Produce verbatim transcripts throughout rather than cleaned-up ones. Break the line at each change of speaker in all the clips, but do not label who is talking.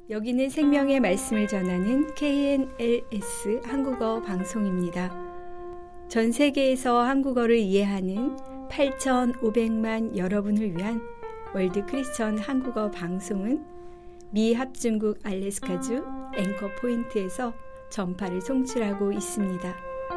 여기는 생명의 말씀을 전하는 케이엔엘에스 한국어 방송입니다. 전 세계에서 한국어를 이해하는 팔천오백만 여러분을 위한 월드 크리스천 한국어 방송은 미 합중국 알래스카주 앵커 포인트에서 전파를 송출하고 있습니다.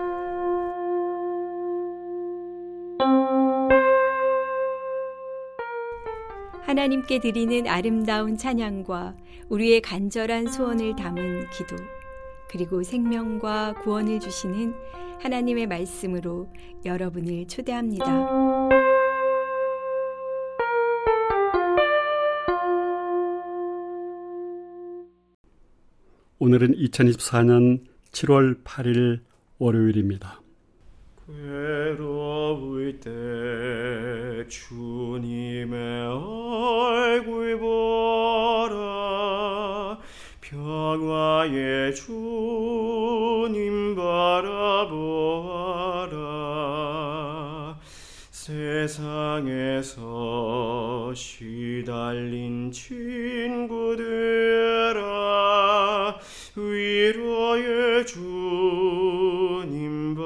하나님께 드리는 아름다운 찬양과 우리의 간절한 소원을 담은 기도, 그리고 생명과 구원을 주시는 하나님의 말씀으로 여러분을 초대합니다.
오늘은 이천이십사 년 칠월 팔일 월요일입니다.
괴로울 때 주님의 얼굴 보라, 평화의 주님 바라보아라. 세상에서 시달린 친구들아, 위로의 주님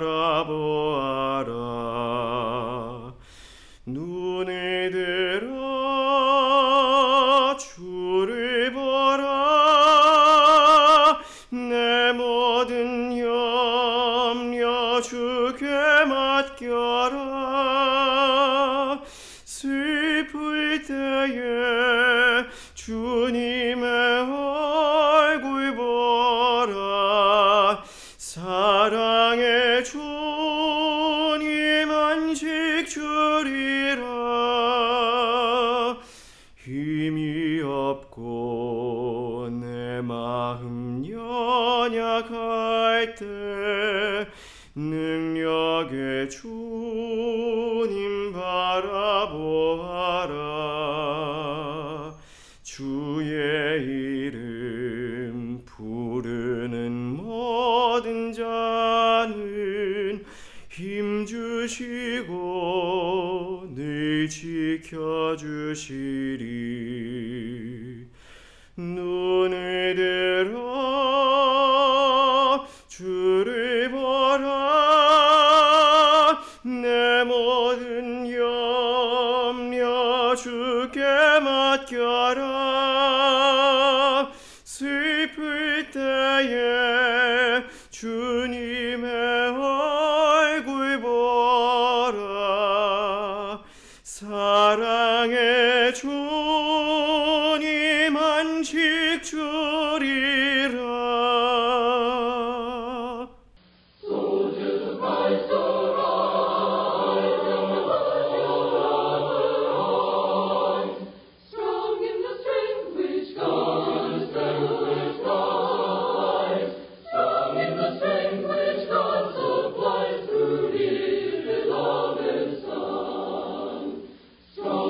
바라보아라. 눈을 들어 주를 보라, 내 모든 염려 주께 맡겨라. 슬플 때에 주님의 얼굴 보라, 사랑의 주님 안식 주리라. 힘이 없고 내 마음 연약할 때 능력의 주님 바라보아라. 주의 이름 부르는 모든 자는 힘 주시고 늘 지켜주시리. 눈을 들어 주를 보라, 내 모든 염려 주께 맡겨라. 슬플 때에 주님의 얼굴 보라, 사랑의 주님 안식 주리라.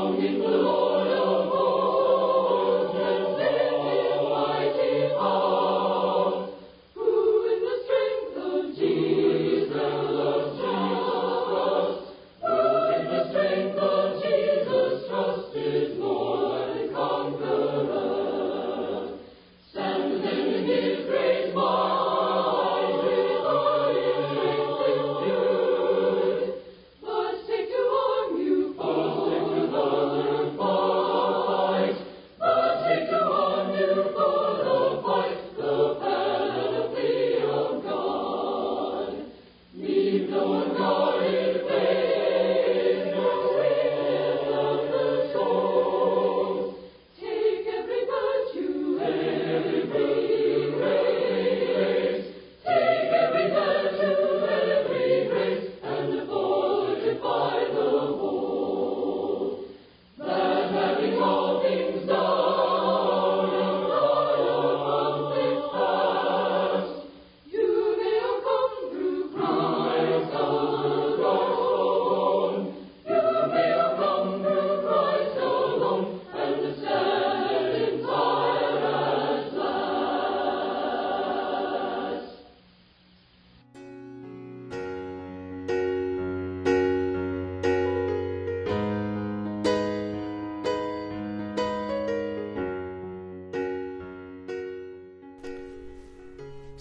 Oh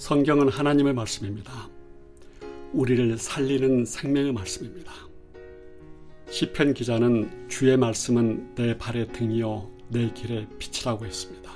성경은 하나님의 말씀입니다. 우리를 살리는 생명의 말씀입니다. 시편 기자는 주의 말씀은 내 발의 등이요 내 길의 빛이라고 했습니다.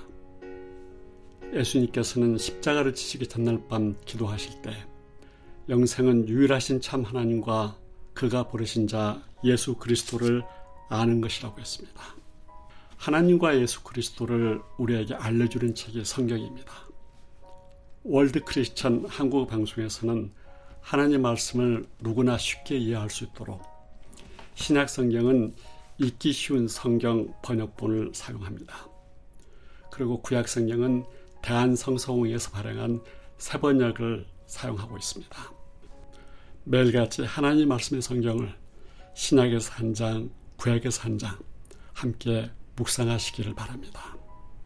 예수님께서는 십자가를 지시기 전날 밤 기도하실 때 영생은 유일하신 참 하나님과 그가 부르신 자 예수 그리스도를 아는 것이라고 했습니다. 하나님과 예수 그리스도를 우리에게 알려주는 책이 성경입니다. 월드 크리스천 한국 방송에서는 하나님 말씀을 누구나 쉽게 이해할 수 있도록 신약 성경은 읽기 쉬운 성경 번역본을 사용합니다. 그리고 구약 성경은 대한성서공회에서 발행한 새 번역을 사용하고 있습니다. 매일같이 하나님 말씀의 성경을 신약에서 한 장, 구약에서 한 장 함께 묵상하시기를 바랍니다.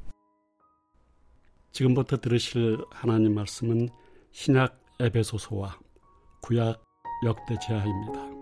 지금부터 들으실 하나님 말씀은 신약 에베소서와 구약 역대제하입니다.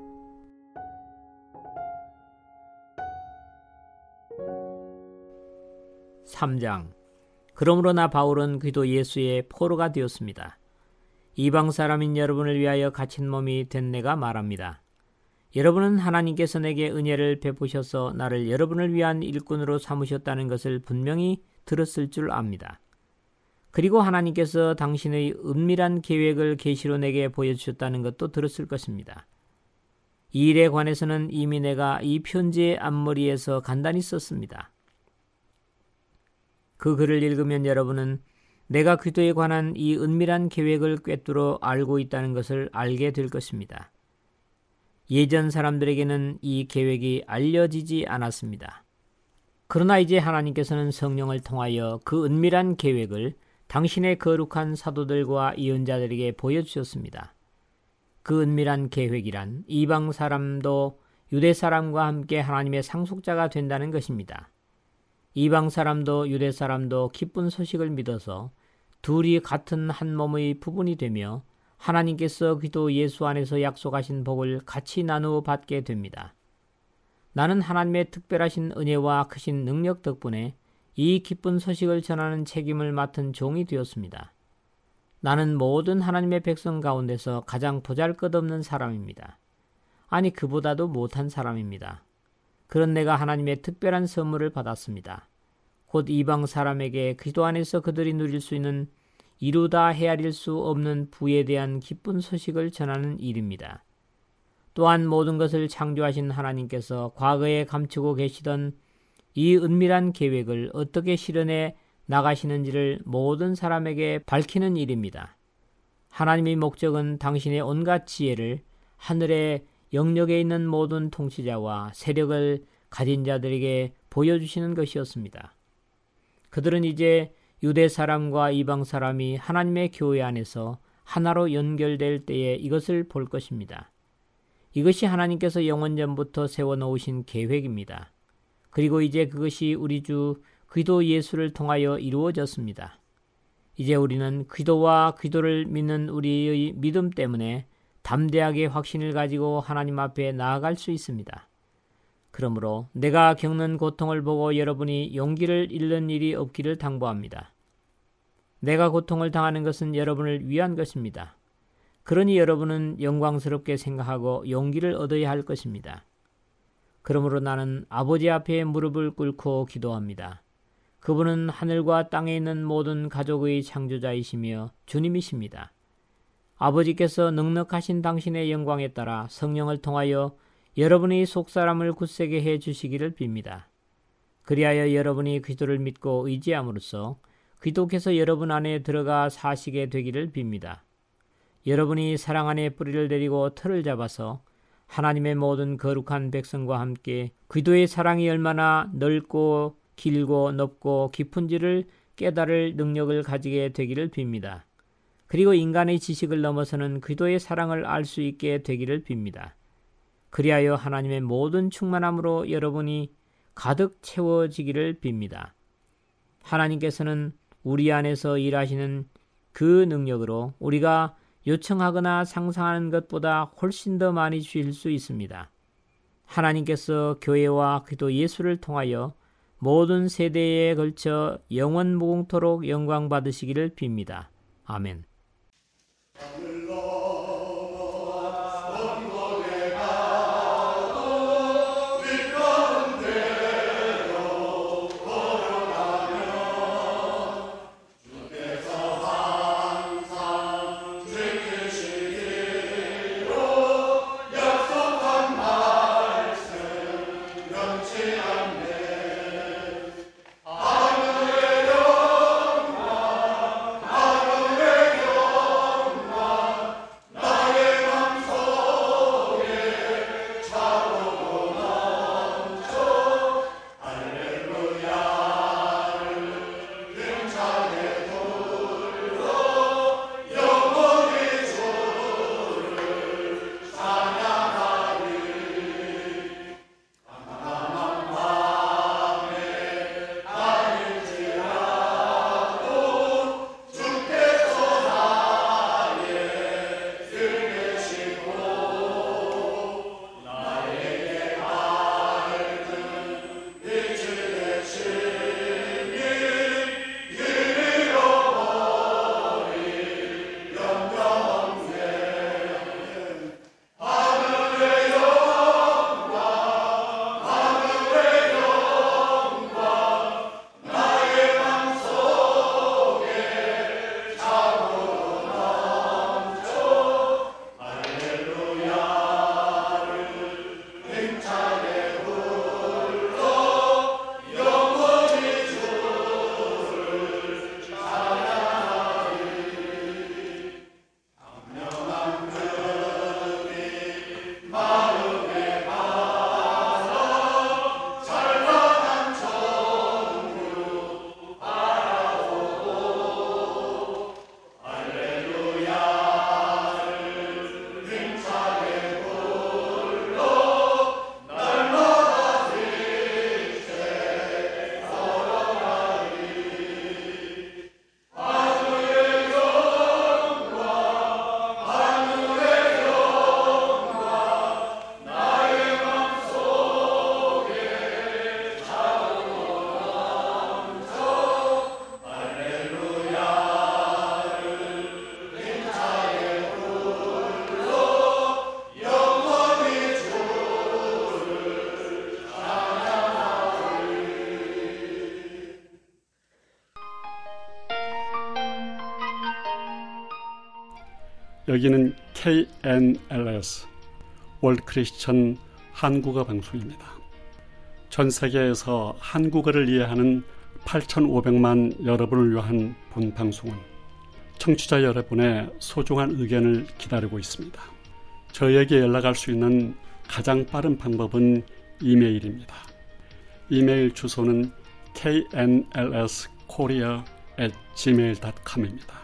삼 장. 그러므로 나 바울은 그리스도 예수의 포로가 되었습니다. 이방 사람인 여러분을 위하여 갇힌 몸이 된 내가 말합니다. 여러분은 하나님께서 내게 은혜를 베푸셔서 나를 여러분을 위한 일꾼으로 삼으셨다는 것을 분명히 들었을 줄 압니다. 그리고 하나님께서 당신의 은밀한 계획을 계시로 내게 보여주셨다는 것도 들었을 것입니다. 이 일에 관해서는 이미 내가 이 편지의 앞머리에서 간단히 썼습니다. 그 글을 읽으면 여러분은 내가 그리스도에 관한 이 은밀한 계획을 꿰뚫어 알고 있다는 것을 알게 될 것입니다. 예전 사람들에게는 이 계획이 알려지지 않았습니다. 그러나 이제 하나님께서는 성령을 통하여 그 은밀한 계획을 당신의 거룩한 사도들과 예언자들에게 보여주셨습니다. 그 은밀한 계획이란 이방 사람도 유대 사람과 함께 하나님의 상속자가 된다는 것입니다. 이방 사람도 유대 사람도 기쁜 소식을 믿어서 둘이 같은 한 몸의 부분이 되며 하나님께서 그리스도 예수 안에서 약속하신 복을 같이 나누어 받게 됩니다. 나는 하나님의 특별하신 은혜와 크신 능력 덕분에 이 기쁜 소식을 전하는 책임을 맡은 종이 되었습니다. 나는 모든 하나님의 백성 가운데서 가장 보잘것없는 사람입니다. 아니, 그보다도 못한 사람입니다. 그런 내가 하나님의 특별한 선물을 받았습니다. 곧 이방 사람에게 그리스도 안에서 그들이 누릴 수 있는 이루다 헤아릴 수 없는 부에 대한 기쁜 소식을 전하는 일입니다. 또한 모든 것을 창조하신 하나님께서 과거에 감추고 계시던 이 은밀한 계획을 어떻게 실현해 나가시는지를 모든 사람에게 밝히는 일입니다. 하나님의 목적은 당신의 온갖 지혜를 하늘의 영역에 있는 모든 통치자와 세력을 가진 자들에게 보여주시는 것이었습니다. 그들은 이제 유대 사람과 이방 사람이 하나님의 교회 안에서 하나로 연결될 때에 이것을 볼 것입니다. 이것이 하나님께서 영원전부터 세워놓으신 계획입니다. 그리고 이제 그것이 우리 주 그리스도 예수를 통하여 이루어졌습니다. 이제 우리는 그리스도와 그리스도를 믿는 우리의 믿음 때문에 담대하게 확신을 가지고 하나님 앞에 나아갈 수 있습니다. 그러므로 내가 겪는 고통을 보고 여러분이 용기를 잃는 일이 없기를 당부합니다. 내가 고통을 당하는 것은 여러분을 위한 것입니다. 그러니 여러분은 영광스럽게 생각하고 용기를 얻어야 할 것입니다. 그러므로 나는 아버지 앞에 무릎을 꿇고 기도합니다. 그분은 하늘과 땅에 있는 모든 가족의 창조자이시며 주님이십니다. 아버지께서 넉넉하신 당신의 영광에 따라 성령을 통하여 여러분의 속사람을 굳세게 해 주시기를 빕니다. 그리하여 여러분이 그리스도를 믿고 의지함으로써 그리스도께서 여러분 안에 들어가 사시게 되기를 빕니다. 여러분이 사랑 안에 뿌리를 내리고 틀을 잡아서 하나님의 모든 거룩한 백성과 함께 그리스도의 사랑이 얼마나 넓고 길고 높고 깊은지를 깨달을 능력을 가지게 되기를 빕니다. 그리고 인간의 지식을 넘어서는 그리스도의 사랑을 알 수 있게 되기를 빕니다. 그리하여 하나님의 모든 충만함으로 여러분이 가득 채워지기를 빕니다. 하나님께서는 우리 안에서 일하시는 그 능력으로 우리가 요청하거나 상상하는 것보다 훨씬 더 많이 주실 수 있습니다. 하나님께서 교회와 그리스도 예수를 통하여 모든 세대에 걸쳐 영원 무궁토록 영광 받으시기를 빕니다. 아멘.
여기는 케이엔엘에스 월드 크리스천 한국어 방송입니다. 전 세계에서 한국어를 이해하는 팔천오백만 여러분을 위한 본 방송은 청취자 여러분의 소중한 의견을 기다리고 있습니다. 저에게 연락할 수 있는 가장 빠른 방법은 이메일입니다. 이메일 주소는 케이엔엘에스 코리아 앳 지메일 닷컴입니다.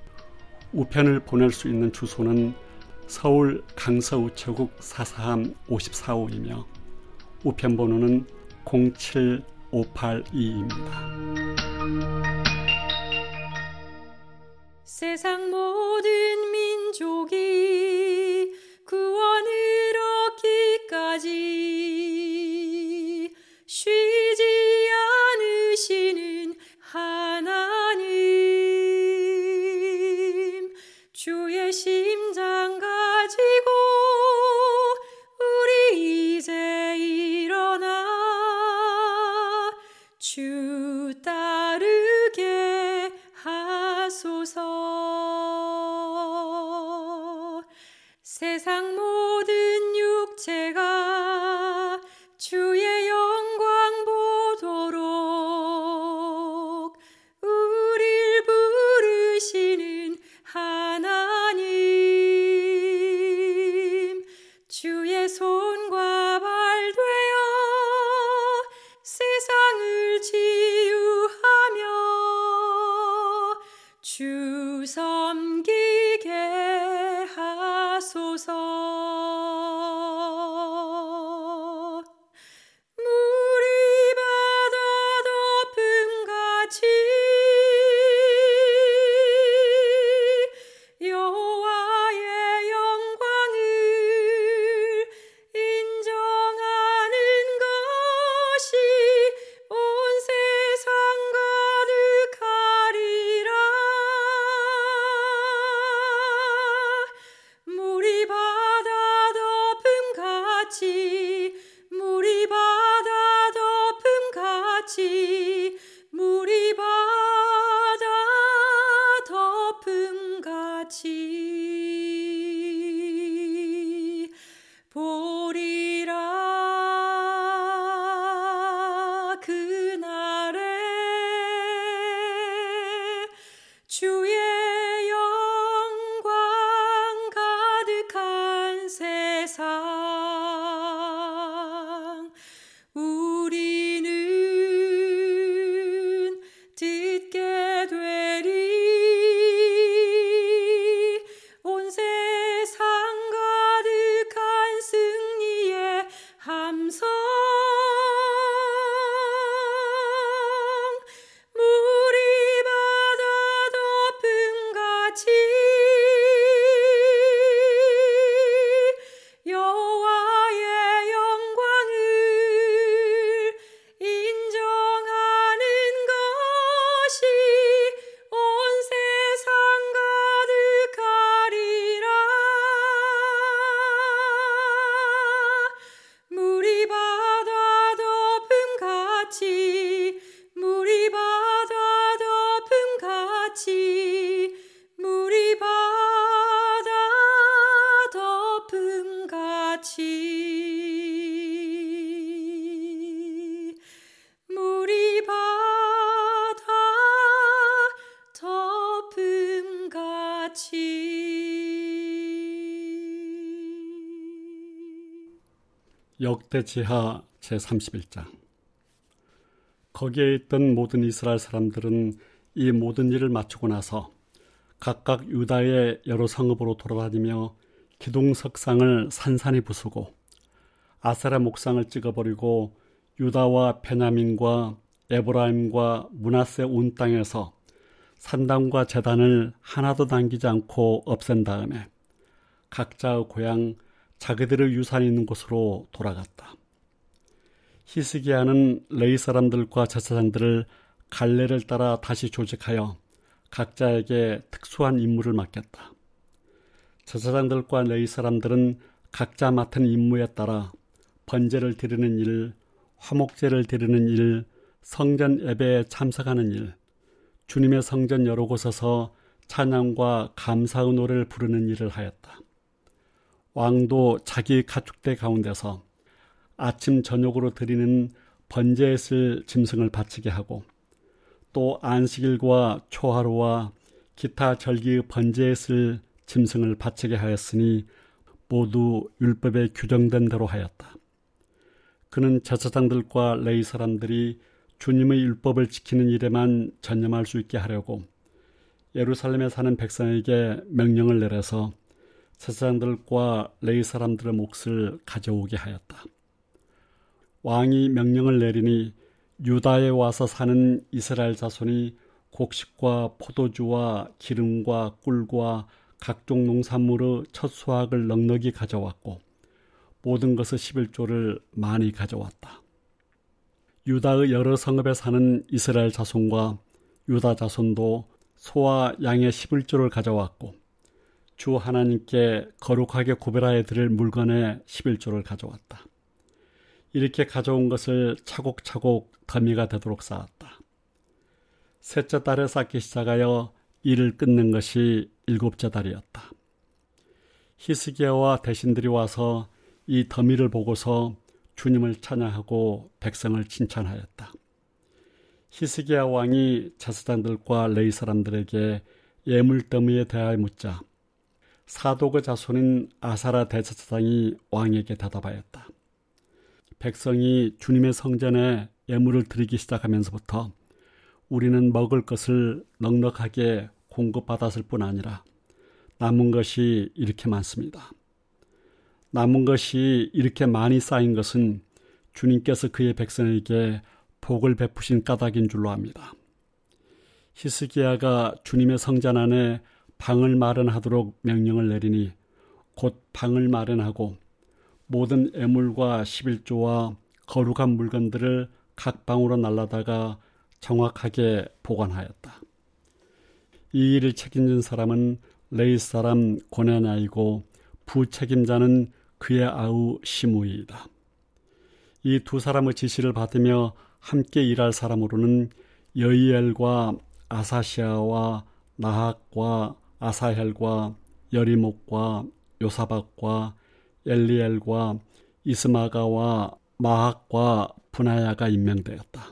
우편을 보낼 수 있는 주소는 서울 강서우체국 사사함 오십사호이며 우편번호는 공칠오팔이입니다.
세상 모든 민족이 구원을 얻기까지 쉬지 않으시는 하나님, 주의 심장 가지고 우리 이제 일어나 주 따르게 하소서. 세상 모든 육체가 주의 영광 보도록 우릴 부르시는 하나님, 주의 손과 발 되어 세상을 치유하며 주 섬기게 하소서. 물이 바다 덮음같이 여호와의 영광을 인정하는 것이 온 세상 가득하리라.
역대지하 제삼십일 장. 거기에 있던 모든 이스라엘 사람들은 이 모든 일을 마치고 나서 각각 유다의 여러 성읍으로 돌아다니며 기둥석상을 산산히 부수고 아세라 목상을 찍어버리고 유다와 베냐민과 에브라임과 므낫세 온 땅에서 산당과 제단을 하나도 남기지 않고 없앤 다음에 각자의 고향 자기들의 유산이 있는 곳으로 돌아갔다. 히스기야는 레위 사람들과 제사장들을 갈래를 따라 다시 조직하여 각자에게 특수한 임무를 맡겼다. 제사장들과 레위 사람들은 각자 맡은 임무에 따라 번제를 드리는 일, 화목제를 드리는 일, 성전 예배에 참석하는 일, 주님의 성전 여러 곳에서 찬양과 감사의 노래를 부르는 일을 하였다. 왕도 자기 가축대 가운데서 아침 저녁으로 드리는 번제에 쓸 짐승을 바치게 하고 또 안식일과 초하루와 기타 절기의 번제에 쓸 짐승을 바치게 하였으니 모두 율법에 규정된 대로 하였다. 그는 제사장들과 레위 사람들이 주님의 율법을 지키는 일에만 전념할 수 있게 하려고 예루살렘에 사는 백성에게 명령을 내려서 제사장들과 레위 사람들의 몫을 가져오게 하였다. 왕이 명령을 내리니 유다에 와서 사는 이스라엘 자손이 곡식과 포도주와 기름과 꿀과 각종 농산물의 첫 수확을 넉넉히 가져왔고 모든 것의 십일조를 많이 가져왔다. 유다의 여러 성읍에 사는 이스라엘 자손과 유다 자손도 소와 양의 십일조를 가져왔고 주 하나님께 거룩하게 구별하여 드릴 물건의 십일조를 가져왔다. 이렇게 가져온 것을 차곡차곡 더미가 되도록 쌓았다. 셋째 달에 쌓기 시작하여 일을 끝낸 것이 일곱째 달이었다. 히스기야와 대신들이 와서 이 더미를 보고서 주님을 찬양하고 백성을 칭찬하였다. 히스기야 왕이 제사장들과 레위 사람들에게 예물 더미에 대하여 묻자 사독의 자손인 아사라 대제사장이 왕에게 대답하였다. 백성이 주님의 성전에 예물을 드리기 시작하면서부터 우리는 먹을 것을 넉넉하게 공급받았을 뿐 아니라 남은 것이 이렇게 많습니다. 남은 것이 이렇게 많이 쌓인 것은 주님께서 그의 백성에게 복을 베푸신 까닭인 줄로 압니다. 히스기야가 주님의 성전 안에 방을 마련하도록 명령을 내리니 곧 방을 마련하고 모든 애물과 십일조와 거룩한 물건들을 각 방으로 날라다가 정확하게 보관하였다. 이 일을 책임진 사람은 레위 사람 고네나이고 부책임자는 그의 아우 시므이이다. 이 두 사람의 지시를 받으며 함께 일할 사람으로는 여이엘과 아사시아와 나학과 아사헬과 여리목과 요사박과 엘리엘과 이스마가와 마학과 분하야가 임명되었다.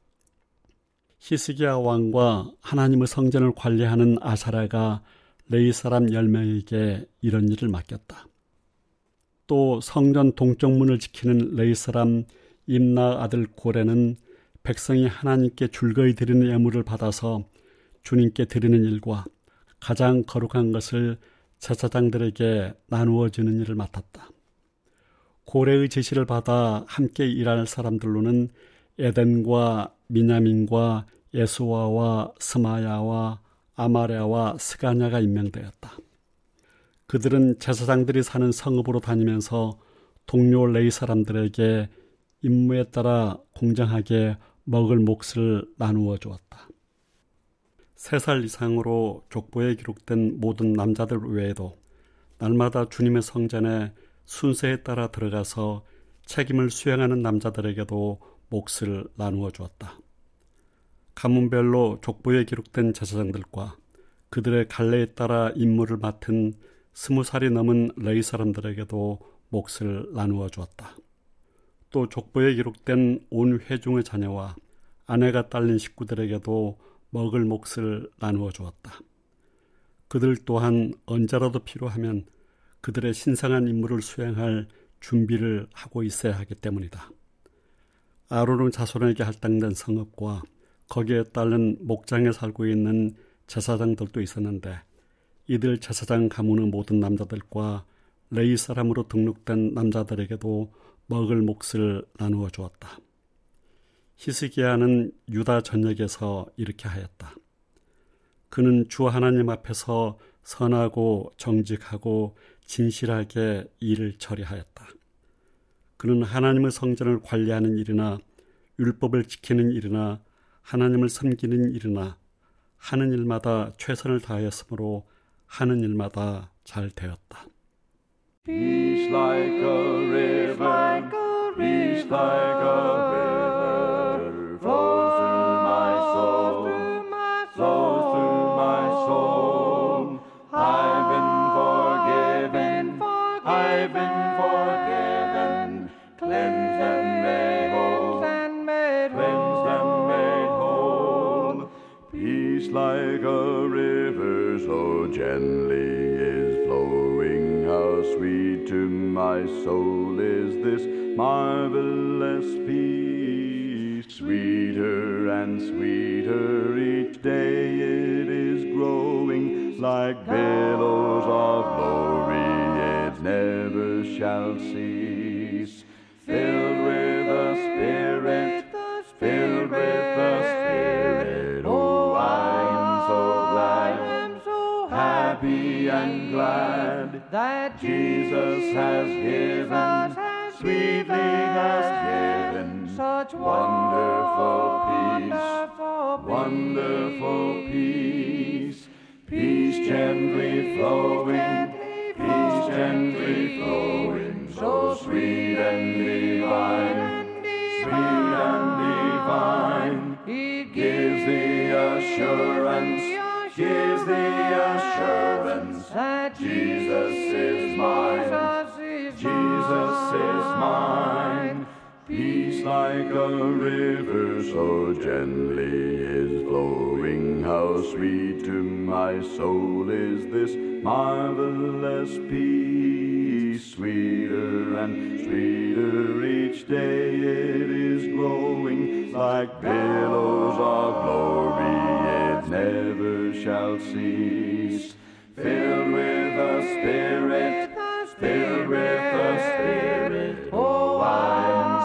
히스기야 왕과 하나님의 성전을 관리하는 아사랴가 레위 사람 열 명에게 이런 일을 맡겼다. 또 성전 동쪽문을 지키는 레위 사람 임나 아들 고레는 백성이 하나님께 줄거이 드리는 예물을 받아서 주님께 드리는 일과 가장 거룩한 것을 제사장들에게 나누어 주는 일을 맡았다. 고레의 지시를 받아 함께 일할 사람들로는 에덴과 미냐민과 예수와와 스마야와 아마랴와 스가냐가 임명되었다. 그들은 제사장들이 사는 성읍으로 다니면서 동료 레위 사람들에게 임무에 따라 공정하게 먹을 몫을 나누어 주었다. 세 살 이상으로 족보에 기록된 모든 남자들 외에도 날마다 주님의 성전에 순서에 따라 들어가서 책임을 수행하는 남자들에게도 몫을 나누어 주었다. 가문별로 족보에 기록된 제사장들과 그들의 갈래에 따라 임무를 맡은 스무 살이 넘은 레위 사람들에게도 몫을 나누어 주었다. 또 족보에 기록된 온 회중의 자녀와 아내가 딸린 식구들에게도 먹을 몫을 나누어 주었다. 그들 또한 언제라도 필요하면 그들의 신성한 임무를 수행할 준비를 하고 있어야 하기 때문이다. 아론의 자손에게 할당된 성읍과 거기에 따른 목장에 살고 있는 제사장들도 있었는데 이들 제사장 가문의 모든 남자들과 레위 사람으로 등록된 남자들에게도 먹을 몫을 나누어 주었다. 히스기야는 유다 전역에서 이렇게 하였다. 그는 주 하나님 앞에서 선하고 정직하고 진실하게 일을 처리하였다. 그는 하나님의 성전을 관리하는 일이나 율법을 지키는 일이나 하나님을 섬기는 일이나 하는 일마다 최선을 다하였으므로 하는 일마다 잘 되었다.
Peace like a river, peace like a river, flows through my soul, flows through my soul. I've been forgiven, I've been forgiven, cleansed and made whole, cleansed and made whole. Peace like a river so gently is flowing, how sweet to my soul is this marvelous peace. Sweeter and sweeter each day it is growing, like billows of glory it never shall cease. Filled with the Spirit, filled with the Spirit, oh I am so glad, happy and glad that Jesus has given, sweetly has given such wonderful peace, wonderful peace, peace gently flowing, peace gently flowing, so sweet and divine, sweet and divine. It gives the assurance, gives the assurance that Jesus is mine, Jesus is mine. Peace like a river so gently is flowing, how sweet to my soul is this marvelous peace. Sweeter and sweeter each day it is growing, like billows of glory it never shall cease. Filled with the Spirit, filled with the Spirit, oh I am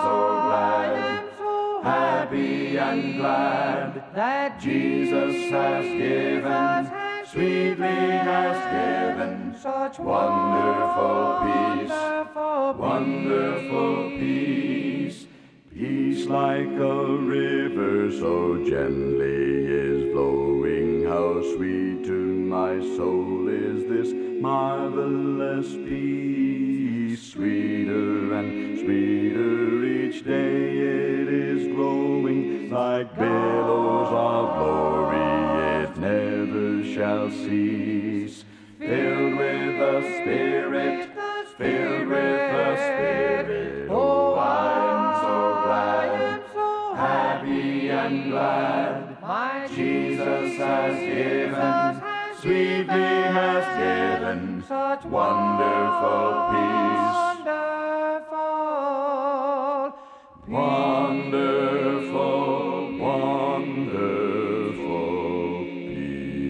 so glad, happy and glad that Jesus has given, sweetly has given such wonderful peace, wonderful peace. Peace like a river so gently is flowing, how sweet to my soul is this marvelous peace. Sweeter and sweeter each day it is growing, like billows of glory it never shall cease. Filled with the Spirit, filled with the Spirit, oh I am so glad, happy and glad, my Jesus has given, sweetly has given such wonderful peace, wonderful, wonderful, wonderful peace.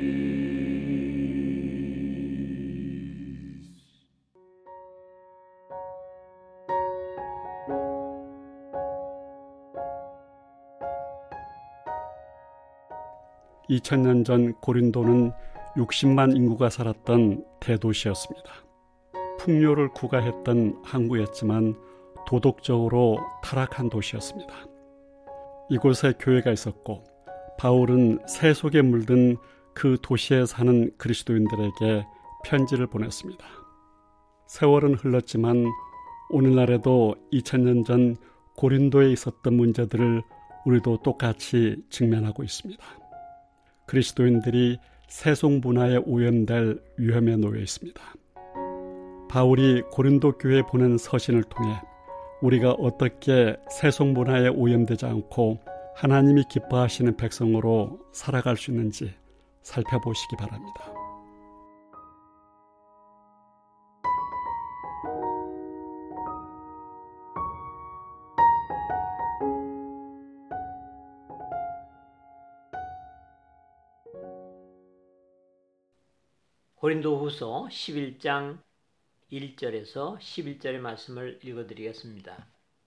이천 년 전 고린도는 육십만 인구가 살았던 대도시였습니다. 풍요를 구가했던 항구였지만 도덕적으로 타락한 도시였습니다. 이곳에 교회가 있었고 바울은 새 속에 물든 그 도시에 사는 그리스도인들에게 편지를 보냈습니다. 세월은 흘렀지만 오늘날에도 이천 년 전 고린도에 있었던 문제들을 우리도 똑같이 직면하고 있습니다. 그리스도인들이 세속 문화에 오염될 위험에 놓여 있습니다. 바울이 고린도 교회에 보낸 서신을 통해 우리가 어떻게 세속 문화에 오염되지 않고 하나님이 기뻐하시는 백성으로 살아갈 수 있는지 살펴보시기 바랍니다.
고린도후서 십일 장 일 절에서 십일 절의 말씀을 읽어드리겠습니다.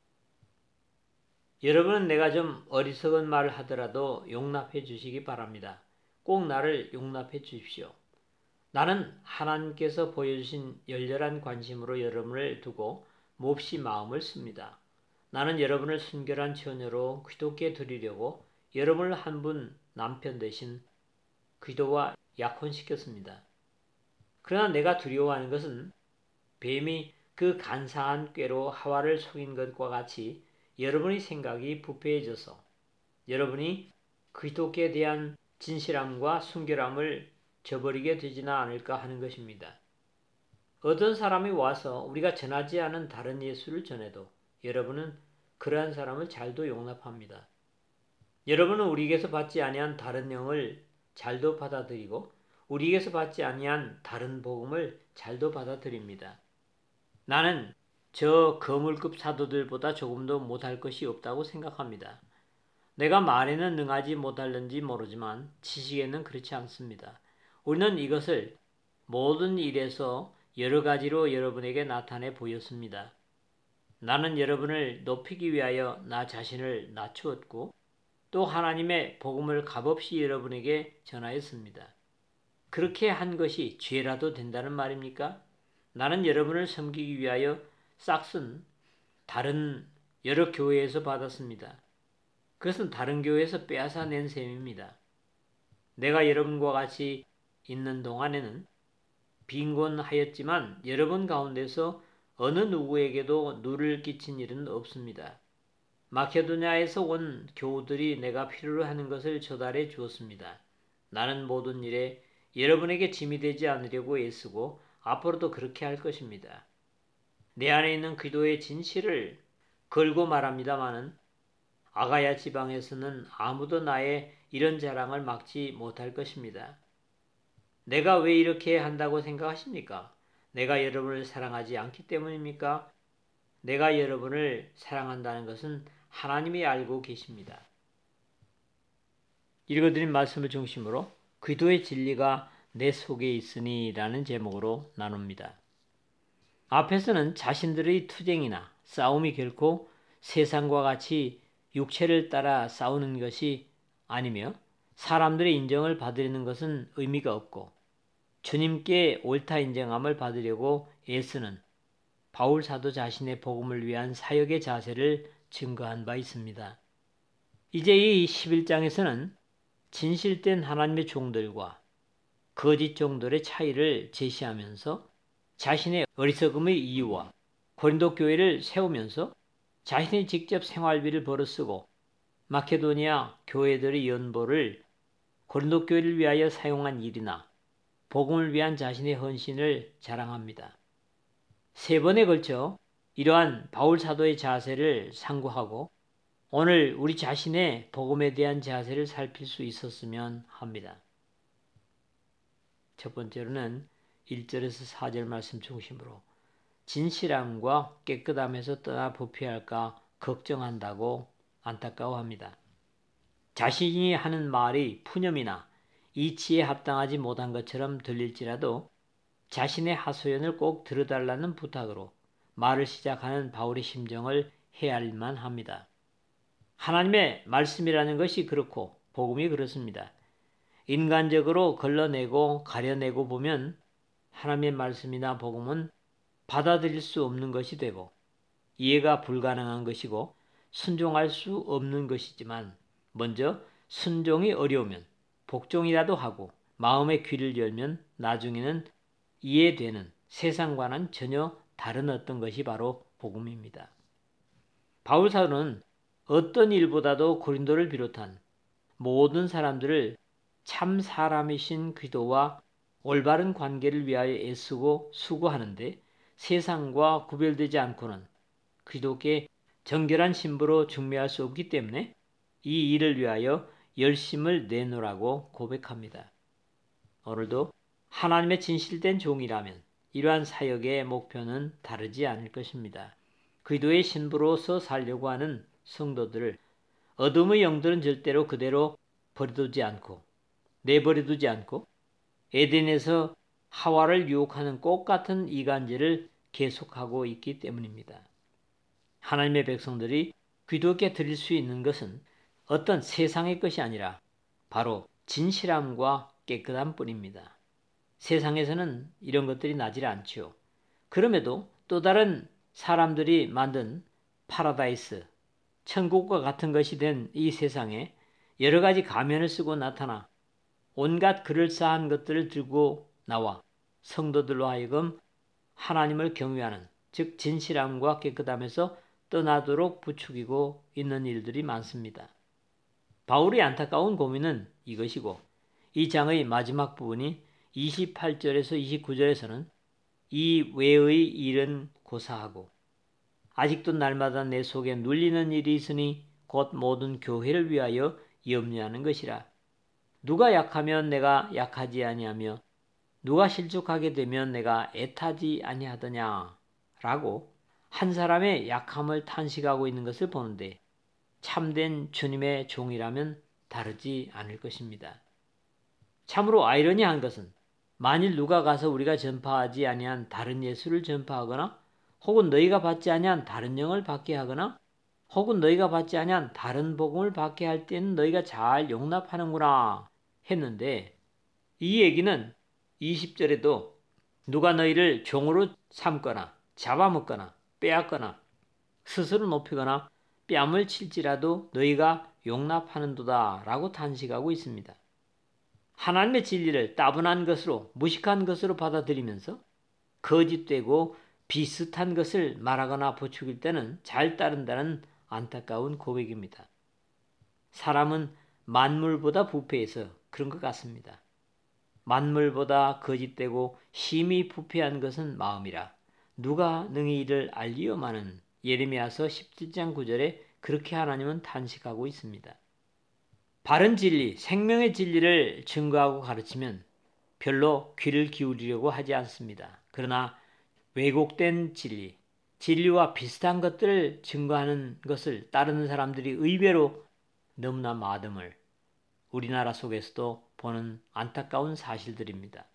여러분은 내가 좀 어리석은 말을 하더라도 용납해 주시기 바랍니다. 꼭 나를 용납해 주십시오. 나는 하나님께서 보여주신 열렬한 관심으로 여러분을 두고 몹시 마음을 씁니다. 나는 여러분을 순결한 처녀로 기도께 드리려고 여러분을 한 분 남편 대신 기도와 약혼시켰습니다. 그러나 내가 두려워하는 것은 뱀이 그 간사한 꾀로 하와를 속인 것과 같이 여러분의 생각이 부패해져서 여러분이 기독교에 대한 진실함과 순결함을 저버리게 되지는 않을까 하는 것입니다. 어떤 사람이 와서 우리가 전하지 않은 다른 예수를 전해도 여러분은 그러한 사람을 잘도 용납합니다. 여러분은 우리에게서 받지 아니한 다른 영을 잘도 받아들이고 우리에게서 받지 아니한 다른 복음을 잘도 받아들입니다. 나는 저 거물급 사도들보다 조금도 못할 것이 없다고 생각합니다. 내가 말에는 능하지 못할는지 모르지만 지식에는 그렇지 않습니다. 우리는 이것을 모든 일에서 여러 가지로 여러분에게 나타내 보였습니다. 나는 여러분을 높이기 위하여 나 자신을 낮추었고 또 하나님의 복음을 값없이 여러분에게 전하였습니다. 그렇게 한 것이 죄라도 된다는 말입니까? 나는 여러분을 섬기기 위하여 싹슨 다른 여러 교회에서 받았습니다. 그것은 다른 교회에서 빼앗아 낸 셈입니다. 내가 여러분과 같이 있는 동안에는 빈곤하였지만 여러분 가운데서 어느 누구에게도 누를 끼친 일은 없습니다. 마케도냐에서 온 교우들이 내가 필요로 하는 것을 전달해 주었습니다. 나는 모든 일에 여러분에게 짐이 되지 않으려고 애쓰고 앞으로도 그렇게 할 것입니다. 내 안에 있는 기도의 진실을 걸고 말합니다마는 아가야 지방에서는 아무도 나의 이런 자랑을 막지 못할 것입니다. 내가 왜 이렇게 한다고 생각하십니까? 내가 여러분을 사랑하지 않기 때문입니까? 내가 여러분을 사랑한다는 것은 하나님이 알고 계십니다. 읽어드린 말씀을 중심으로 기도의 진리가 내 속에 있으니 라는 제목으로 나눕니다. 앞에서는 자신들의 투쟁이나 싸움이 결코 세상과 같이 육체를 따라 싸우는 것이 아니며 사람들의 인정을 받으려는 것은 의미가 없고 주님께 옳다 인정함을 받으려고 애쓰는 바울 사도 자신의 복음을 위한 사역의 자세를 증거한 바 있습니다. 이제 이 십일 장에서는 진실된 하나님의 종들과 거짓 종들의 차이를 제시하면서 자신의 어리석음의 이유와 고린도 교회를 세우면서 자신의 직접 생활비를 벌어 쓰고 마케도니아 교회들의 연보를 고린도 교회를 위하여 사용한 일이나 복음을 위한 자신의 헌신을 자랑합니다. 세 번에 걸쳐 이러한 바울 사도의 자세를 상고하고 오늘 우리 자신의 복음에 대한 자세를 살필 수 있었으면 합니다. 첫 번째로는 일 절에서 사 절 말씀 중심으로 진실함과 깨끗함에서 떠나 부패할까 걱정한다고 안타까워합니다. 자신이 하는 말이 푸념이나 이치에 합당하지 못한 것처럼 들릴지라도 자신의 하소연을 꼭 들어달라는 부탁으로 말을 시작하는 바울의 심정을 헤아릴만 합니다. 하나님의 말씀이라는 것이 그렇고 복음이 그렇습니다. 인간적으로 걸러내고 가려내고 보면 하나님의 말씀이나 복음은 받아들일 수 없는 것이 되고 이해가 불가능한 것이고 순종할 수 없는 것이지만 먼저 순종이 어려우면 복종이라도 하고 마음의 귀를 열면 나중에는 이해되는 세상과는 전혀 다른 어떤 것이 바로 복음입니다. 바울 사도는 어떤 일보다도 고린도를 비롯한 모든 사람들을 참 사람이신 기도와 올바른 관계를 위하여 애쓰고 수고하는데 세상과 구별되지 않고는 기독교의 정결한 신부로 중매할 수 없기 때문에 이 일을 위하여 열심을 내놓으라고 고백합니다. 오늘도 하나님의 진실된 종이라면 이러한 사역의 목표는 다르지 않을 것입니다. 기도의 신부로서 살려고 하는 성도들을 어둠의 영들은 절대로 그대로 버려두지 않고 내버려두지 않고 에덴에서 하와를 유혹하는 꽃 같은 이간질을 계속하고 있기 때문입니다. 하나님의 백성들이 기도께 드릴 수 있는 것은 어떤 세상의 것이 아니라 바로 진실함과 깨끗함 뿐입니다. 세상에서는 이런 것들이 나질 않지요. 그럼에도 또 다른 사람들이 만든 파라다이스, 천국과 같은 것이 된 이 세상에 여러 가지 가면을 쓰고 나타나 온갖 그럴싸한 것들을 들고 나와 성도들로 하여금 하나님을 경외하는, 즉 진실함과 깨끗함에서 떠나도록 부추기고 있는 일들이 많습니다. 바울의 안타까운 고민은 이것이고, 이 장의 마지막 부분이 이십팔 절에서 이십구 절에서는 이 외의 일은 고사하고 아직도 날마다 내 속에 눌리는 일이 있으니 곧 모든 교회를 위하여 염려하는 것이라. 누가 약하면 내가 약하지 아니하며 누가 실족하게 되면 내가 애타지 아니하더냐 라고 한 사람의 약함을 탄식하고 있는 것을 보는데, 참된 주님의 종이라면 다르지 않을 것입니다. 참으로 아이러니한 것은 만일 누가 가서 우리가 전파하지 아니한 다른 예수를 전파하거나 혹은 너희가 받지 아니한 다른 영을 받게 하거나 혹은 너희가 받지 아니한 다른 복음을 받게 할 때는 너희가 잘 용납하는구나 했는데, 이 얘기는 이십 절에도 누가 너희를 종으로 삼거나 잡아먹거나 빼앗거나 스스로 높이거나 뺨을 칠지라도 너희가 용납하는도다 라고 탄식하고 있습니다. 하나님의 진리를 따분한 것으로, 무식한 것으로 받아들이면서 거짓되고 비슷한 것을 말하거나 부추길 때는 잘 따른다는 안타까운 고백입니다. 사람은 만물보다 부패해서 그런 것 같습니다. 만물보다 거짓되고 심히 부패한 것은 마음이라 누가 능히 이를 알리요마는 예레미야서 십칠 장 구 절에 그렇게 하나님은 탄식하고 있습니다. 바른 진리, 생명의 진리를 증거하고 가르치면 별로 귀를 기울이려고 하지 않습니다. 그러나 왜곡된 진리, 진리와 비슷한 것들을 증거하는 것을 따르는 사람들이 의외로 너무나 많음을 우리나라 속에서도 보는 안타까운 사실들입니다.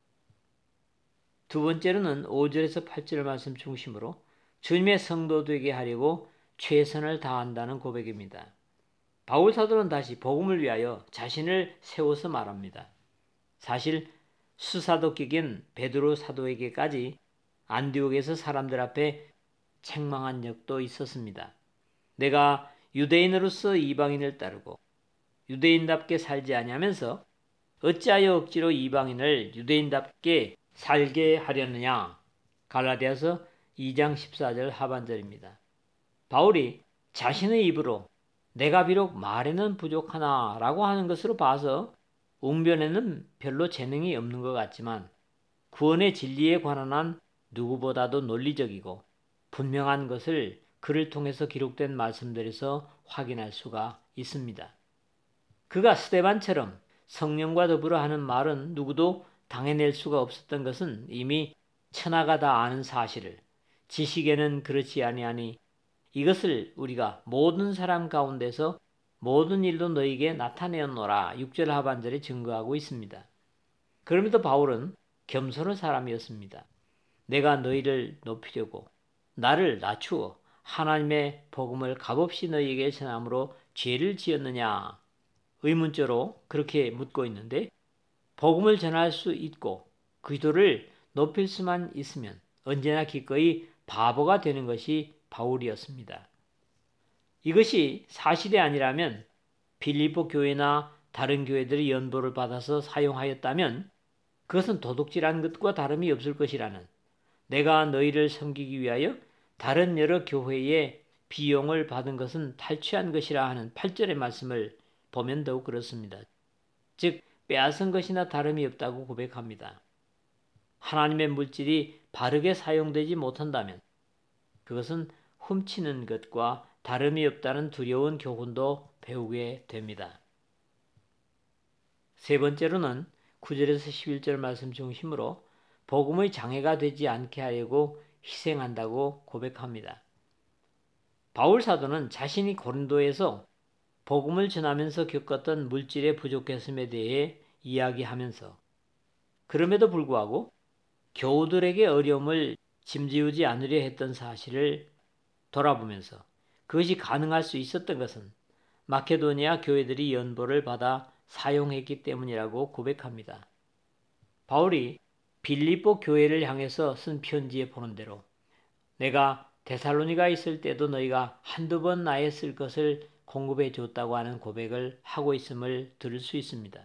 두 번째로는 오 절에서 팔 절 말씀 중심으로 주님의 성도 되게 하려고 최선을 다한다는 고백입니다. 바울 사도는 다시 복음을 위하여 자신을 세워서 말합니다. 사실 수사도격인 베드로 사도에게까지 안디옥에서 사람들 앞에 책망한 적도 있었습니다. 내가 유대인으로서 이방인을 따르고 유대인답게 살지 아니하면서 어찌하여 억지로 이방인을 유대인답게 살게 하려느냐. 갈라디아서 이 장 십사 절 하반절입니다. 바울이 자신의 입으로 내가 비록 말에는 부족하나 라고 하는 것으로 봐서 웅변에는 별로 재능이 없는 것 같지만 구원의 진리에 관한 한 누구보다도 논리적이고 분명한 것을 그를 통해서 기록된 말씀들에서 확인할 수가 있습니다. 그가 스데반처럼 성령과 더불어 하는 말은 누구도 당해낼 수가 없었던 것은 이미 천하가 다 아는 사실을, 지식에는 그렇지 아니하니 이것을 우리가 모든 사람 가운데서 모든 일도 너희에게 나타내었노라 육 절 하반절에 증거하고 있습니다. 그럼에도 바울은 겸손한 사람이었습니다. 내가 너희를 높이려고 나를 낮추어 하나님의 복음을 값없이 너희에게 전함으로 죄를 지었느냐 의문조로 그렇게 묻고 있는데, 복음을 전할 수 있고 기도를 높일 수만 있으면 언제나 기꺼이 바보가 되는 것이 바울이었습니다. 이것이 사실이 아니라면 빌립보 교회나 다른 교회들이 연보를 받아서 사용하였다면 그것은 도둑질한 것과 다름이 없을 것이라는, 내가 너희를 섬기기 위하여 다른 여러 교회에 비용을 받은 것은 탈취한 것이라 하는 팔 절의 말씀을 보면 더욱 그렇습니다. 즉 빼앗은 것이나 다름이 없다고 고백합니다. 하나님의 물질이 바르게 사용되지 못한다면 그것은 훔치는 것과 다름이 없다는 두려운 교훈도 배우게 됩니다. 세 번째로는 구 절에서 십일 절 말씀 중심으로 복음의 장애가 되지 않게 하려고 희생한다고 고백합니다. 바울 사도는 자신이 고린도에서 복음을 전하면서 겪었던 물질의 부족했음에 대해 이야기하면서 그럼에도 불구하고 교우들에게 어려움을 짐지우지 않으려 했던 사실을 돌아보면서 그것이 가능할 수 있었던 것은 마케도니아 교회들이 연보를 받아 사용했기 때문이라고 고백합니다. 바울이 빌립보 교회를 향해서 쓴 편지에 보는 대로 내가 데살로니가 있을 때도 너희가 한두 번 나에 쓸 것을 공급해 줬다고 하는 고백을 하고 있음을 들을 수 있습니다.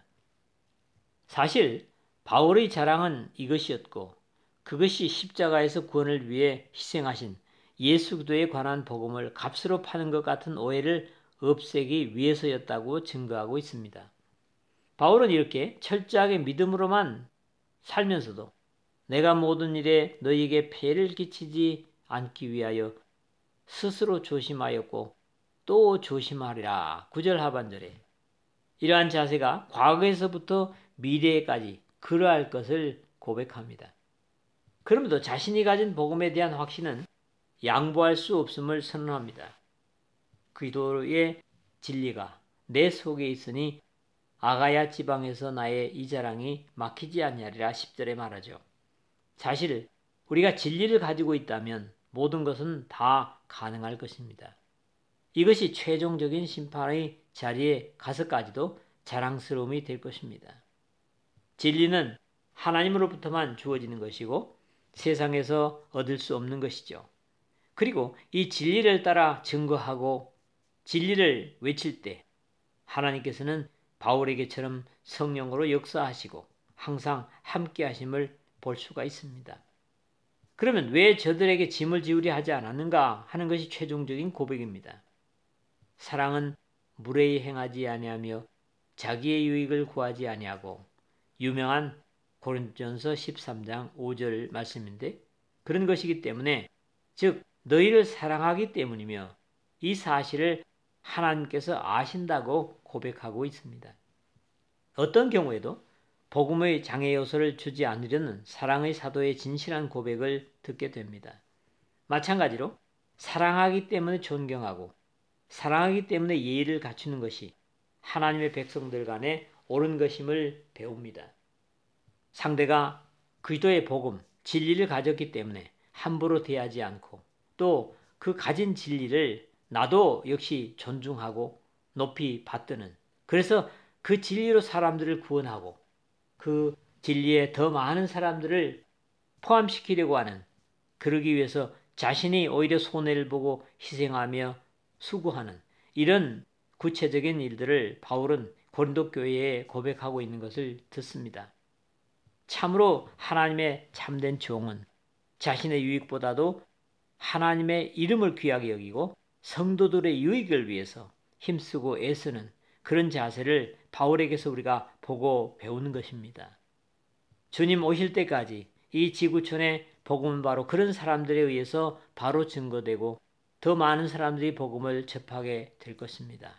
사실 바울의 자랑은 이것이었고 그것이 십자가에서 구원을 위해 희생하신 예수 그리스도에 관한 복음을 값으로 파는 것 같은 오해를 없애기 위해서였다고 증거하고 있습니다. 바울은 이렇게 철저하게 믿음으로만 살면서도 내가 모든 일에 너희에게 폐해를 끼치지 않기 위하여 스스로 조심하였고 또 조심하리라. 구 절 하반절에 이러한 자세가 과거에서부터 미래에까지 그러할 것을 고백합니다. 그러면도 자신이 가진 복음에 대한 확신은 양보할 수 없음을 선언합니다. 그리스도의 진리가 내 속에 있으니 아가야 지방에서 나의 이 자랑이 막히지 않냐리라 십 절에 말하죠. 사실 우리가 진리를 가지고 있다면 모든 것은 다 가능할 것입니다. 이것이 최종적인 심판의 자리에 가서까지도 자랑스러움이 될 것입니다. 진리는 하나님으로부터만 주어지는 것이고 세상에서 얻을 수 없는 것이죠. 그리고 이 진리를 따라 증거하고 진리를 외칠 때 하나님께서는 바울에게처럼 성령으로 역사하시고 항상 함께 하심을 볼 수가 있습니다. 그러면 왜 저들에게 짐을 지우려 하지 않았는가 하는 것이 최종적인 고백입니다. 사랑은 무례히 행하지 아니하며 자기의 유익을 구하지 아니하고 유명한 고린도전서 십삼 장 오 절 말씀인데 그런 것이기 때문에 즉 너희를 사랑하기 때문이며 이 사실을 하나님께서 아신다고 고백하고 있습니다. 어떤 경우에도 복음의 장애 요소를 주지 않으려는 사랑의 사도의 진실한 고백을 듣게 됩니다. 마찬가지로 사랑하기 때문에 존경하고 사랑하기 때문에 예의를 갖추는 것이 하나님의 백성들 간에 옳은 것임을 배웁니다. 상대가 그리스도의 복음, 진리를 가졌기 때문에 함부로 대하지 않고 또 그 가진 진리를 나도 역시 존중하고 높이 받드는 그래서 그 진리로 사람들을 구원하고 그 진리에 더 많은 사람들을 포함시키려고 하는 그러기 위해서 자신이 오히려 손해를 보고 희생하며 수고하는 이런 구체적인 일들을 바울은 고린도 교회에 고백하고 있는 것을 듣습니다. 참으로 하나님의 참된 종은 자신의 유익보다도 하나님의 이름을 귀하게 여기고 성도들의 유익을 위해서 힘쓰고 애쓰는 그런 자세를 바울에게서 우리가 보고 배우는 것입니다. 주님 오실 때까지 이 지구촌의 복음은 바로 그런 사람들에 의해서 바로 증거되고 더 많은 사람들이 복음을 접하게 될 것입니다.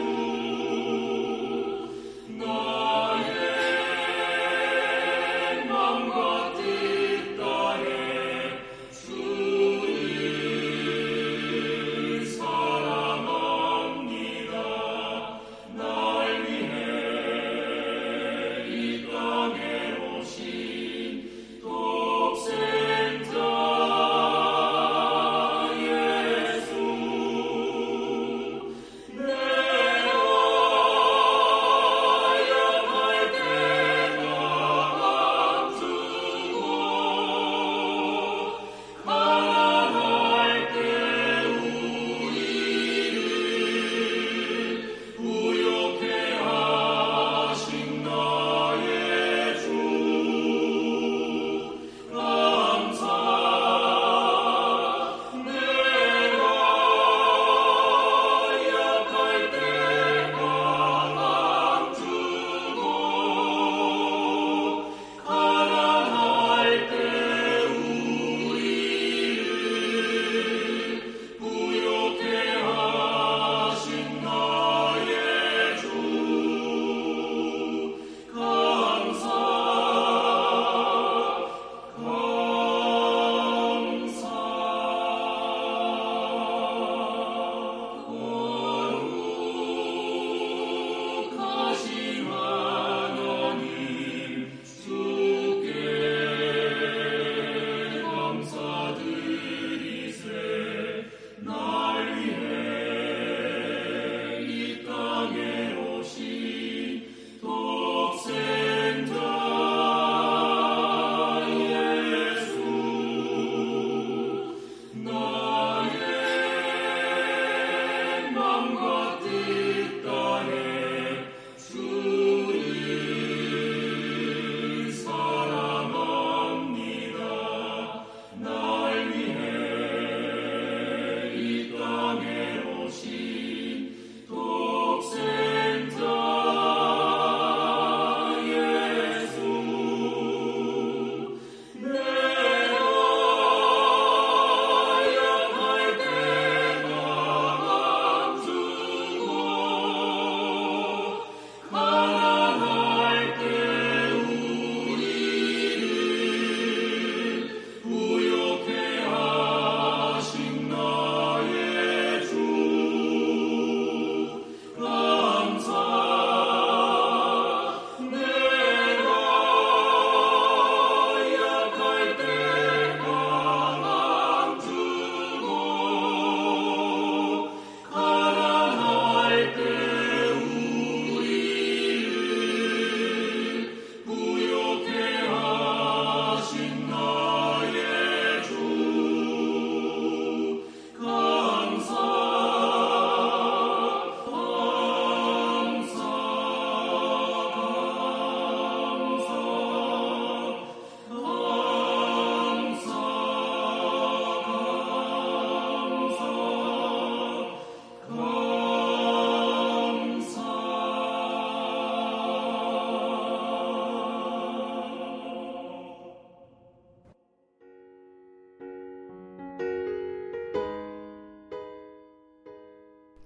나의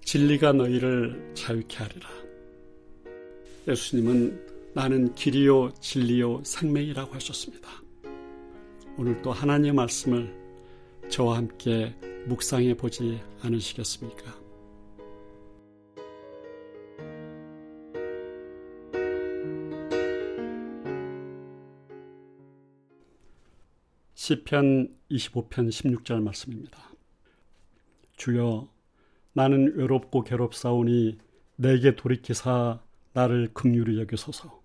진리가 너희를 자유케 하리라. 예수님은 나는 길이요 진리요 생명이라고 하셨습니다. 오늘도 하나님의 말씀을 저와 함께 묵상해 보지 않으시겠습니까? 시편 이십오 편 십육 절 말씀입니다. 주여, 나는 외롭고 괴롭사오니 내게 돌이키사 나를 긍휼히 여기소서.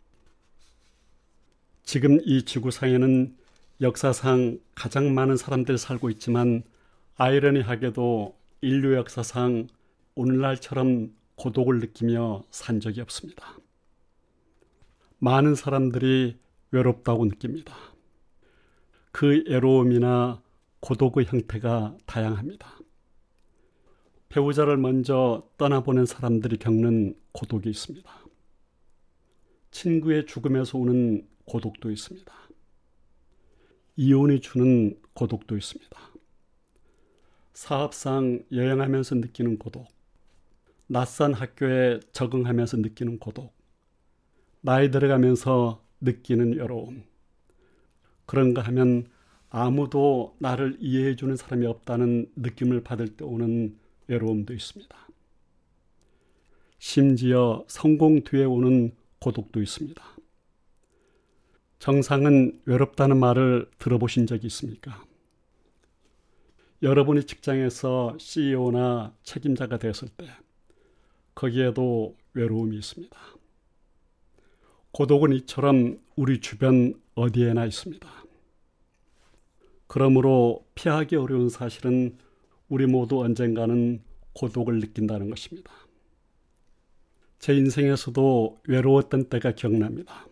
지금 이 지구상에는 역사상 가장 많은 사람들이 살고 있지만 아이러니하게도 인류 역사상 오늘날처럼 고독을 느끼며 산 적이 없습니다. 많은 사람들이 외롭다고 느낍니다. 그 외로움이나 고독의 형태가 다양합니다. 배우자를 먼저 떠나보낸 사람들이 겪는 고독이 있습니다. 친구의 죽음에서 오는 고독도 있습니다. 이혼이 주는 고독도 있습니다. 사업상 여행하면서 느끼는 고독, 낯선 학교에 적응하면서 느끼는 고독, 나이 들어가면서 느끼는 외로움. 그런가 하면 아무도 나를 이해해 주는 사람이 없다는 느낌을 받을 때 오는 외로움도 있습니다. 심지어 성공 뒤에 오는 고독도 있습니다. 정상은 외롭다는 말을 들어보신 적이 있습니까? 여러분이 직장에서 씨이오나 책임자가 되었을 때 거기에도 외로움이 있습니다. 고독은 이처럼 우리 주변 어디에나 있습니다. 그러므로 피하기 어려운 사실은 우리 모두 언젠가는 고독을 느낀다는 것입니다. 제 인생에서도 외로웠던 때가 기억납니다.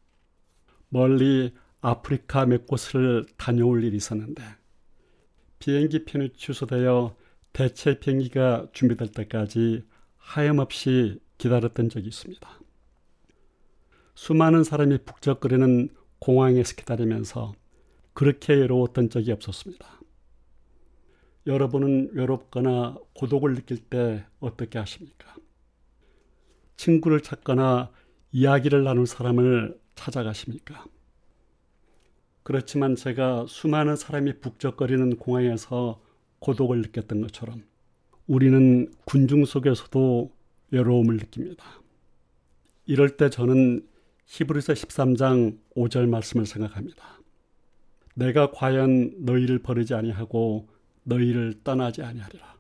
멀리 아프리카 몇 곳을 다녀올 일이 있었는데 비행기 편이 취소되어 대체 비행기가 준비될 때까지 하염없이 기다렸던 적이 있습니다. 수많은 사람이 북적거리는 공항에서 기다리면서 그렇게 외로웠던 적이 없었습니다. 여러분은 외롭거나 고독을 느낄 때 어떻게 하십니까? 친구를 찾거나 이야기를 나눌 사람을 찾아가십니까? 그렇지만 제가 수많은 사람이 북적거리는 공항에서 고독을 느꼈던 것처럼 우리는 군중 속에서도 외로움을 느낍니다. 이럴 때 저는 히브리서 십삼 장 오 절 말씀을 생각합니다. 내가 과연 너희를 버리지 아니하고 너희를 떠나지 아니하리라.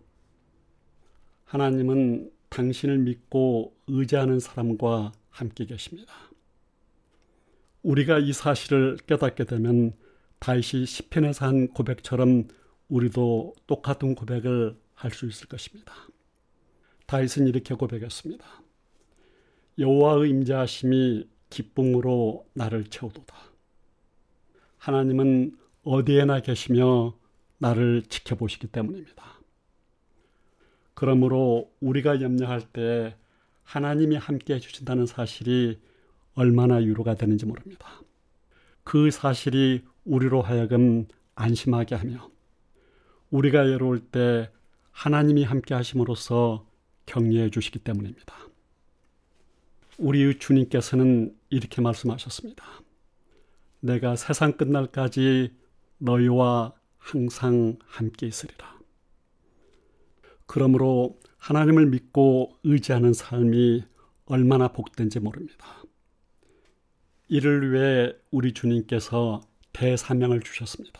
하나님은 당신을 믿고 의지하는 사람과 함께 계십니다. 우리가 이 사실을 깨닫게 되면 다윗이 시편에서 한 고백처럼 우리도 똑같은 고백을 할 수 있을 것입니다. 다윗은 이렇게 고백했습니다. 여호와의 임재하심이 기쁨으로 나를 채우도다. 하나님은 어디에나 계시며 나를 지켜보시기 때문입니다. 그러므로 우리가 염려할 때 하나님이 함께 해주신다는 사실이 얼마나 위로가 되는지 모릅니다. 그 사실이 우리로 하여금 안심하게 하며 우리가 외로울 때 하나님이 함께 하심으로써 격려해 주시기 때문입니다. 우리의 주님께서는 이렇게 말씀하셨습니다. 내가 세상 끝날까지 너희와 항상 함께 있으리라. 그러므로 하나님을 믿고 의지하는 삶이 얼마나 복된지 모릅니다. 이를 위해 우리 주님께서 대사명을 주셨습니다.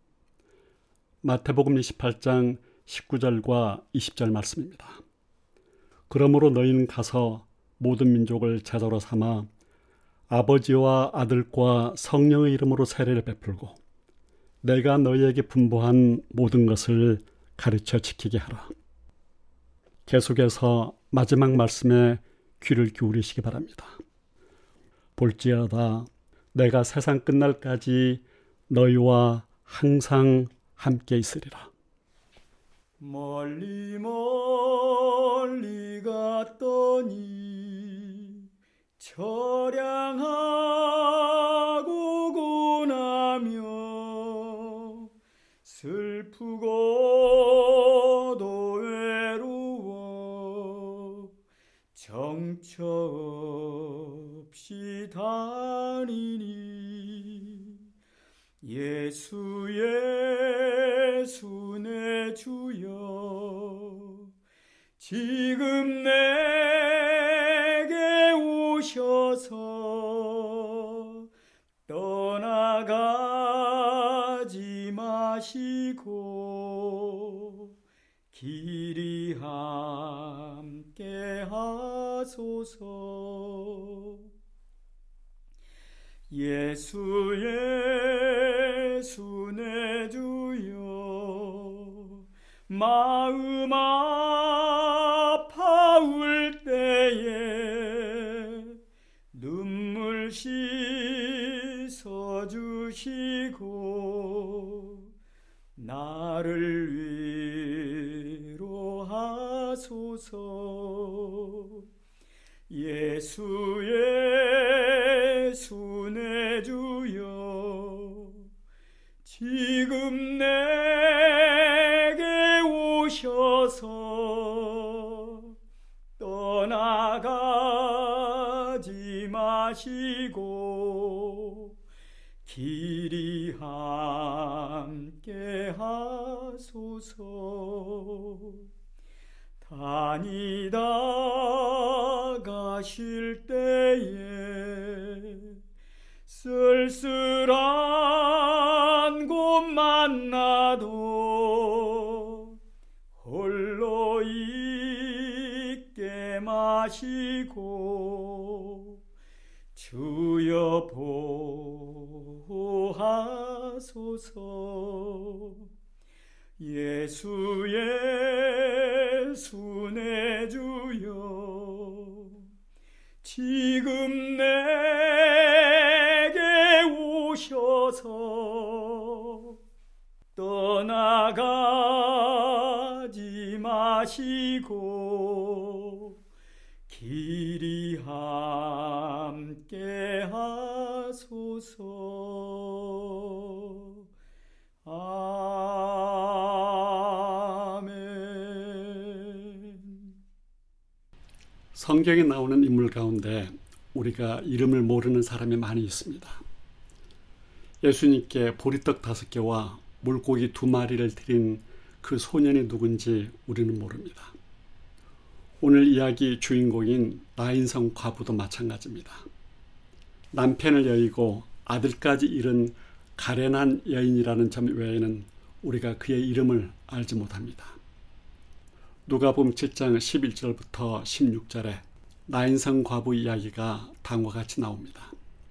마태복음 이십팔 장 십구 절과 이십 절 말씀입니다. 그러므로 너희는 가서 모든 민족을 제자로 삼아 아버지와 아들과 성령의 이름으로 세례를 베풀고 내가 너희에게 분부한 모든 것을 가르쳐 지키게 하라. 계속해서 마지막 말씀에 귀를 기울이시기 바랍니다. 볼지어다 내가 세상 끝날까지 너희와 항상 함께 있으리라.
멀리 멀리 갔더니 처량하고 고나며 슬프고도 외로워 정처 없이 다니니 예수 예수 내 주여 지금 내게 오셔서 떠나가지 마시고 길이 함께 하소서. 예수 예수 내 주여 마음 아파올 때에 눈물 씻어주시고 나를 위로하소서. 예수 예수 내 주여 지금 내게 오셔서 떠나가지 마시고 길이 함께 하소서. 다니다 가실 때에 쓸쓸한 곳 만나도 홀로 있게 마시고 주여 보호하소서. 예수 예수 내 주여 지금 내게 오셔서 떠나가지 마시고 길이 함께 하소서.
성경에 나오는 인물 가운데 우리가 이름을 모르는 사람이 많이 있습니다. 예수님께 보리떡 다섯 개와 물고기 두 마리를 드린 그 소년이 누군지 우리는 모릅니다. 오늘 이야기 주인공인 나인성 과부도 마찬가지입니다. 남편을 여의고 아들까지 잃은 가련한 여인이라는 점 외에는 우리가 그의 이름을 알지 못합니다. 누가복음 칠 장 십일 절부터 십육 절에 나인성 과부 이야기가 다음과 같이 나옵니다.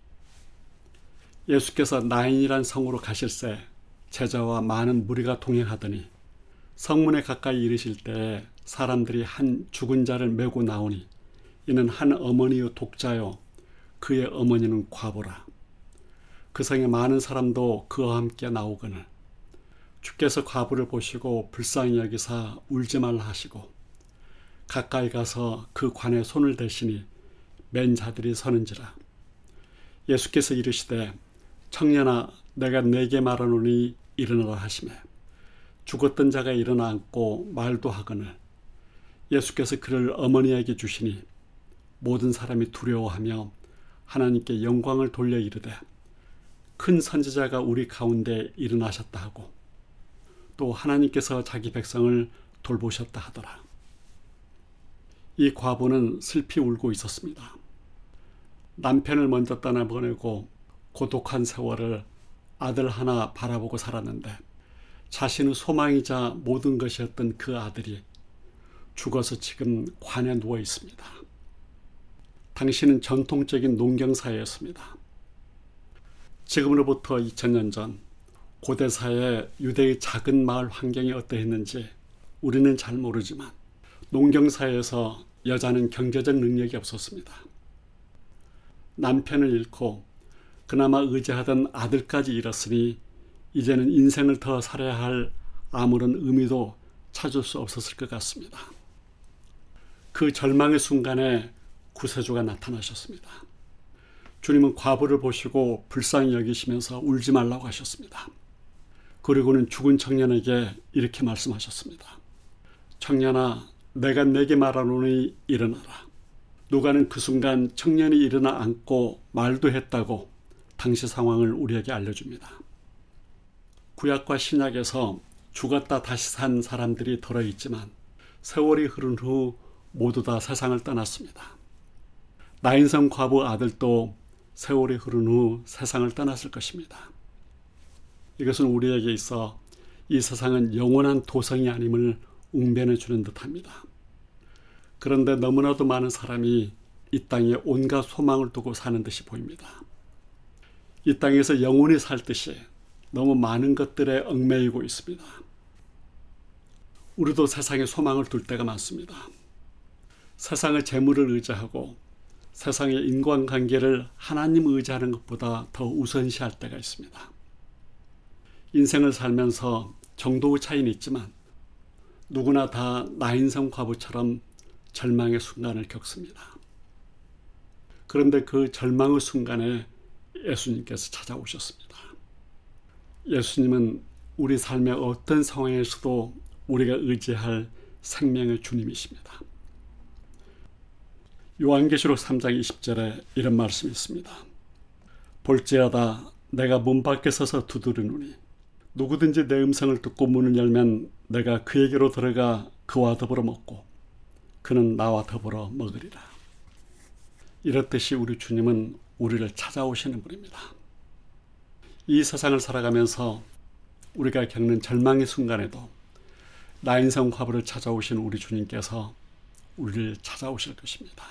예수께서 나인이란 성으로 가실새 제자와 많은 무리가 동행하더니 성문에 가까이 이르실 때에 사람들이 한 죽은 자를 메고 나오니 이는 한 어머니의 독자요 그의 어머니는 과부라. 그 성에 많은 사람도 그와 함께 나오거늘 주께서 과부를 보시고 불쌍히 여기사 울지 말라 하시고 가까이 가서 그 관에 손을 대시니 맨 자들이 서는지라. 예수께서 이르시되 청년아 내가 네게 말하노니 일어나라 하시매 죽었던 자가 일어나 앉고 말도 하거늘 예수께서 그를 어머니에게 주시니 모든 사람이 두려워하며 하나님께 영광을 돌려 이르되 큰 선지자가 우리 가운데 일어나셨다 하고 또 하나님께서 자기 백성을 돌보셨다 하더라. 이 과부는 슬피 울고 있었습니다. 남편을 먼저 떠나보내고 고독한 세월을 아들 하나 바라보고 살았는데 자신의 소망이자 모든 것이었던 그 아들이 죽어서 지금 관에 누워 있습니다. 당시는 전통적인 농경사회였습니다. 지금으로부터 이천 년 전 고대사회 유대의 작은 마을 환경이 어떠했는지 우리는 잘 모르지만 농경사회에서 여자는 경제적 능력이 없었습니다. 남편을 잃고 그나마 의지하던 아들까지 잃었으니 이제는 인생을 더 살아야 할 아무런 의미도 찾을 수 없었을 것 같습니다. 그 절망의 순간에 구세주가 나타나셨습니다. 주님은 과부를 보시고 불쌍히 여기시면서 울지 말라고 하셨습니다. 그리고는 죽은 청년에게 이렇게 말씀하셨습니다. 청년아 내가 네게 말하노니 일어나라. 누가는 그 순간 청년이 일어나 앉고 말도 했다고 당시 상황을 우리에게 알려줍니다. 구약과 신약에서 죽었다 다시 산 사람들이 들어있지만 세월이 흐른 후 모두 다 세상을 떠났습니다. 나인성 과부 아들도 세월이 흐른 후 세상을 떠났을 것입니다. 이것은 우리에게 있어 이 세상은 영원한 도성이 아님을 웅변해 주는 듯합니다. 그런데 너무나도 많은 사람이 이 땅에 온갖 소망을 두고 사는 듯이 보입니다. 이 땅에서 영원히 살 듯이 너무 많은 것들에 얽매이고 있습니다. 우리도 세상에 소망을 둘 때가 많습니다. 세상의 재물을 의지하고 세상의 인간관계를 하나님 의지하는 것보다 더 우선시할 때가 있습니다. 인생을 살면서 정도의 차이는 있지만 누구나 다 나인성 과부처럼 절망의 순간을 겪습니다. 그런데 그 절망의 순간에 예수님께서 찾아오셨습니다. 예수님은 우리 삶의 어떤 상황에서도 우리가 의지할 생명의 주님이십니다. 요한계시록 삼 장 이십 절에 이런 말씀이 있습니다. 볼지어다 내가 문 밖에 서서 두드리노니 누구든지 내 음성을 듣고 문을 열면 내가 그에게로 들어가 그와 더불어 먹고 그는 나와 더불어 먹으리라. 이렇듯이 우리 주님은 우리를 찾아오시는 분입니다. 이 세상을 살아가면서 우리가 겪는 절망의 순간에도 나인성 과부를 찾아오신 우리 주님께서 우리를 찾아오실 것입니다.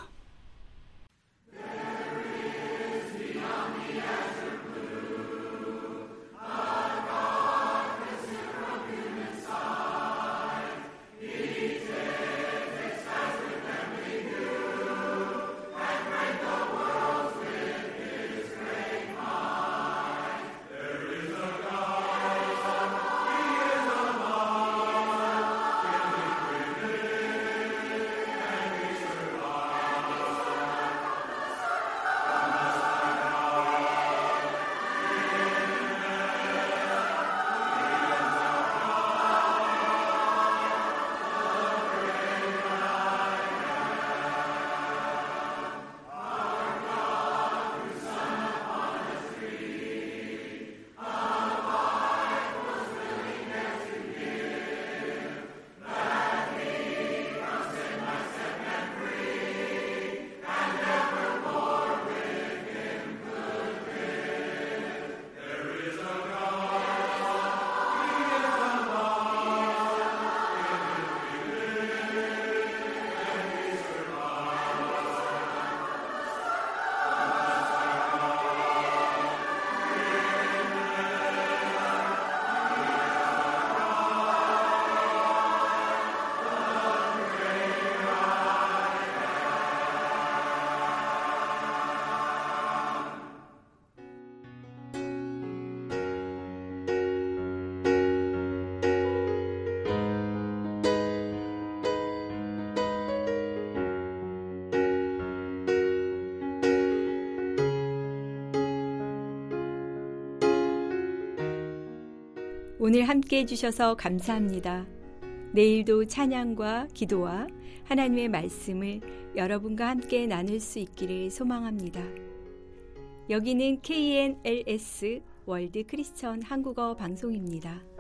오늘 함께 해주셔서 감사합니다. 내일도 찬양과 기도와 하나님의 말씀을 여러분과 함께 나눌 수 있기를 소망합니다. 여기는 케이엔엘에스 월드 크리스천 한국어 방송입니다.